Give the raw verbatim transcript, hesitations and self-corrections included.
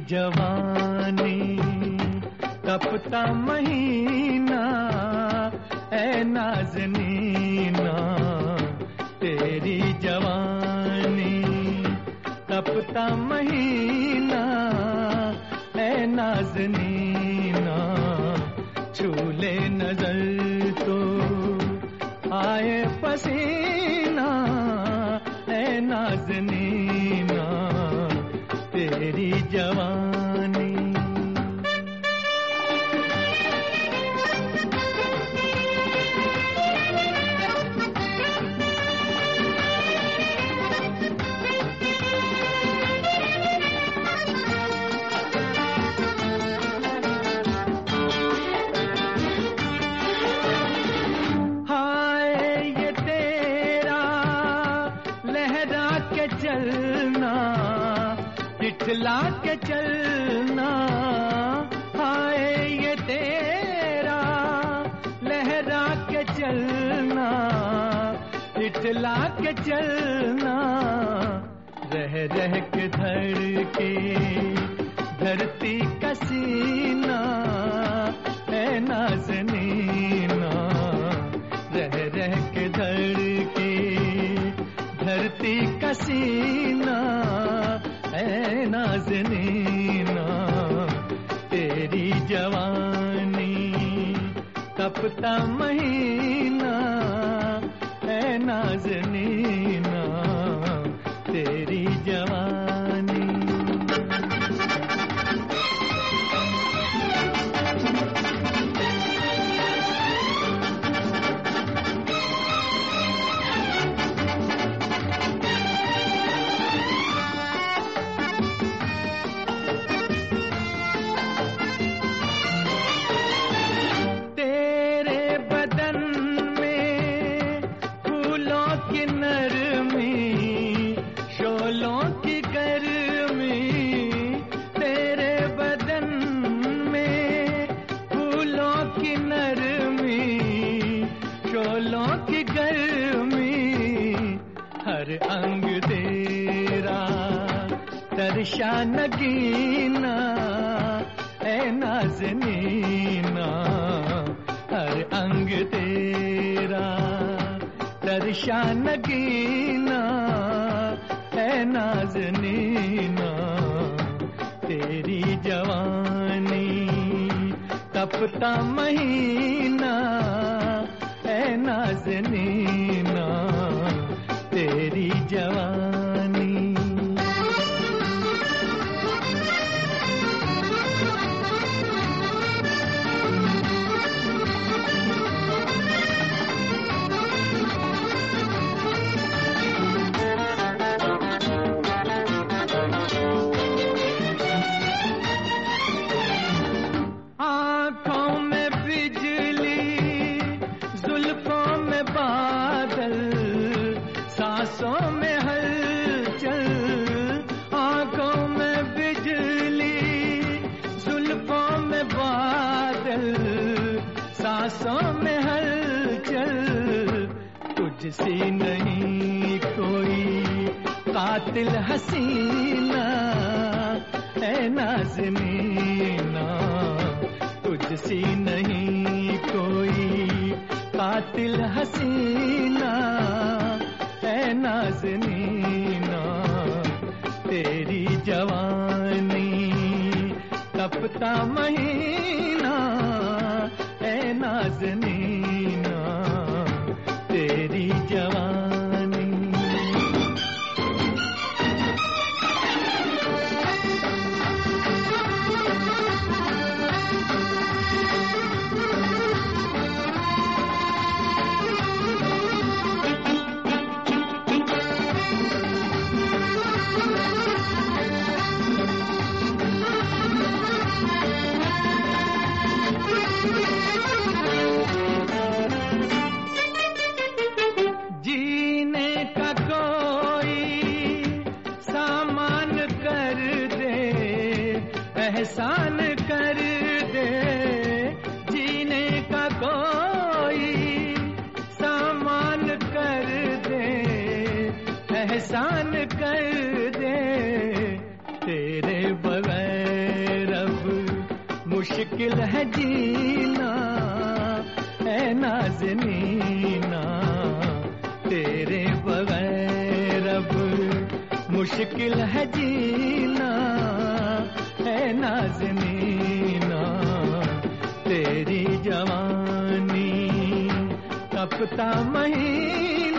जवानी तपता महीना ऐ नाज़नीना, तेरी जवानी तपता महीना ऐ नाज़नीना, छूले नजर तो आए पसीना ऐ नाज़नीना, तेरी जवानी। चलना दिखला के चलना, हाय ये तेरा लहरा के चलना, दिखला के चलना, रह रह के धड़के धरती का सीना है नाज़नीना, रह रह के धड़के धरती का सीना ऐ नाज़नीना, तेरी जवानी तपता महीना ऐ नाज़नीना, तेरी जवानी। शोलों की गर्मी तेरे बदन में, फूलों की नरमी, शोलों की गर्मी, हर अंग तेरा तरशा नगीना ऐ नाज़नीना, हर अंग तेरा तरशा नगीना ऐ नाज़नीना, तेरी जवानी तपता महीना ऐ नाज़नीना, तेरी जवानी। आँखों में बिजली, जुल्फों में बादल, सांसों में हलचल, आँखों में बिजली, जुल्फों में बादल, सांसों में हलचल, तुझसी नहीं कोई कातिल हसीना ऐ नाज़नीना, तुझसी नहीं कोई कातिल हसीना ऐ नाज़नीना, तेरी जवानी तपता महीना ऐ नाज़नीना, तेरी जवानी। जीने का कोई सामान कर दे, एहसान कर दे, जीने का कोई सामान कर दे, एहसान कर दे, तेरे बगैर मुश्किल है जीना है नाज़नीना, तेरे बगैर अब मुश्किल है जीना है नाज़नीना। तेरी जवानी तपता महीना